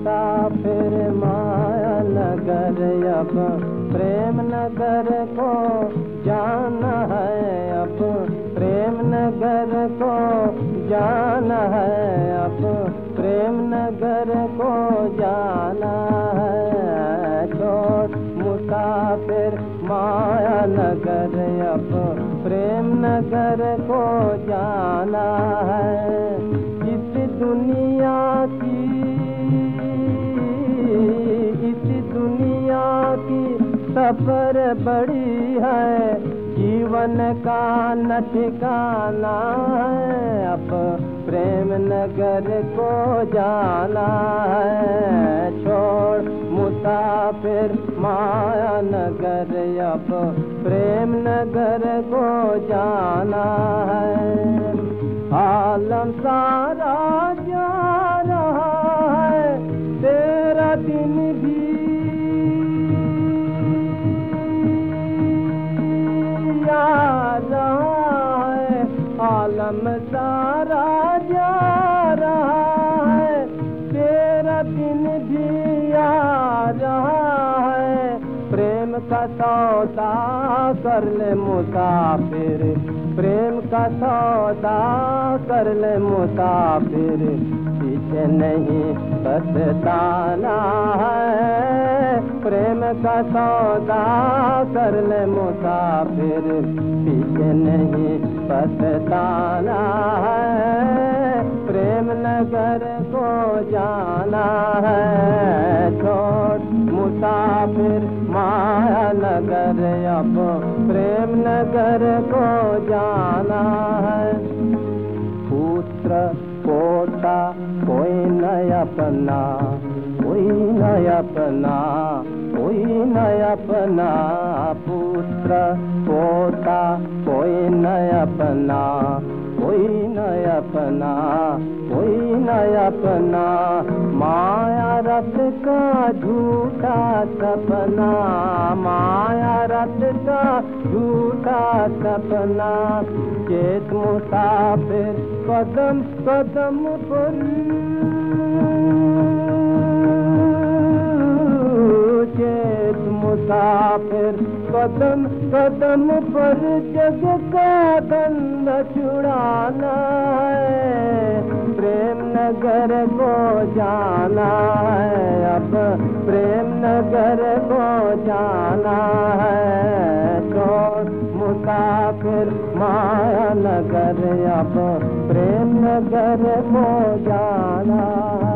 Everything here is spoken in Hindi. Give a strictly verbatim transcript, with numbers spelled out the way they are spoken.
मुसाफिर माया नगर, अब प्रेम नगर को जाना है, अब प्रेम नगर को जाना है, अब प्रेम नगर को जाना है। छोड़ मुसाफिर माया नगर, अब प्रेम नगर को जाना है। इस दुनिया की इस दुनिया की सफर बड़ी है, जीवन का न ठिकाना है, अब प्रेम नगर को जाना है। छोड़ मुसाफिर माया नगर, अब प्रेम नगर को जाना है। आलम सारा जा रहा है, तेरा दिन भी आ रहा है। आलम सारा जा रहा है, तेरा दिन भी आ रहा है। प्रेम का सौदा कर ले मुसाफिर, प्रेम का सौदा कर ले मुसाफिर, पीछे नहीं पछताना है। प्रेम का सौदा कर ले मुसाफिर, पीछे नहीं पछताना है। प्रेम नगर को जाना है। छोड़ मुसाफिर माया नगर, अब प्रेम नगर को जाना है। पुत्र पोता कोई न अपना, कोई न अपना, कोई न अपना। पुत्र पोता कोई न अपना, कोई न अपना, कोई न अपना। माया रत का झूठा सपना, माया रत का झूठा सपना। चेत मुसाफिर कदम कदम पर, चेत मुसाफिर कदम कदम पर, जग का दंड छुड़ाना है। प्रेम नगर को जाना है, अब प्रेम नगर को जाना है। छोड़ मुसाफिर माया नगर, अब प्रेम नगर को जाना है।